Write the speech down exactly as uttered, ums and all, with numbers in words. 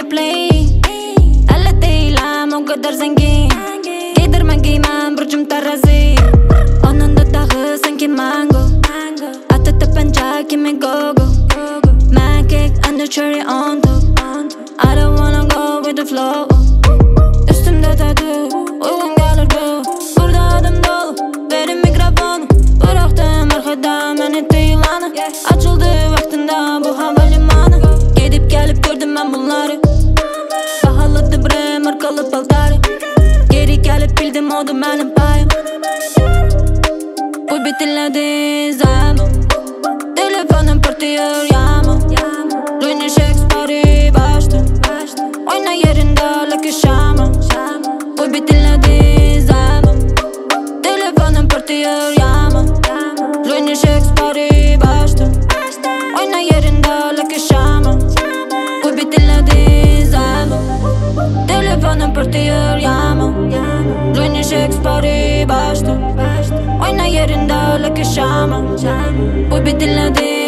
play. Elle değilim o kadar zengin. Giydirme giymem burcum terazi. Onun dudağı sanki mango. Atı tapanca kimi go go. Man cake and the cherry on top. I don't wanna go with the flow. Üstümde tattoo, uygun gelir bu. Burada adım dolu, verin mikrofonu. Bıraktım arkada ben etti yılanı. Açıldı vaktinde bu havalimanı. Gidip gelip gördüm ben bunları. Pahalıdı bre markalı paltarı. Geri gelip bildim oldu benim payım. Bu bitiledi zaman. Telefonum pırtıyor yağmur. Louis Shakespeare başta. Oyna yerinde like şama. Bu bitiledi zaman. Telefonum pırtıyor yağmur. Louis Shakespeare başta. Oyna yerinde like şama. Bu bitiledi zaman. Telefonum pırtıyor yağmur. Louis Shakespeare başta. Oyna yerinde like şama. Bu bitiledi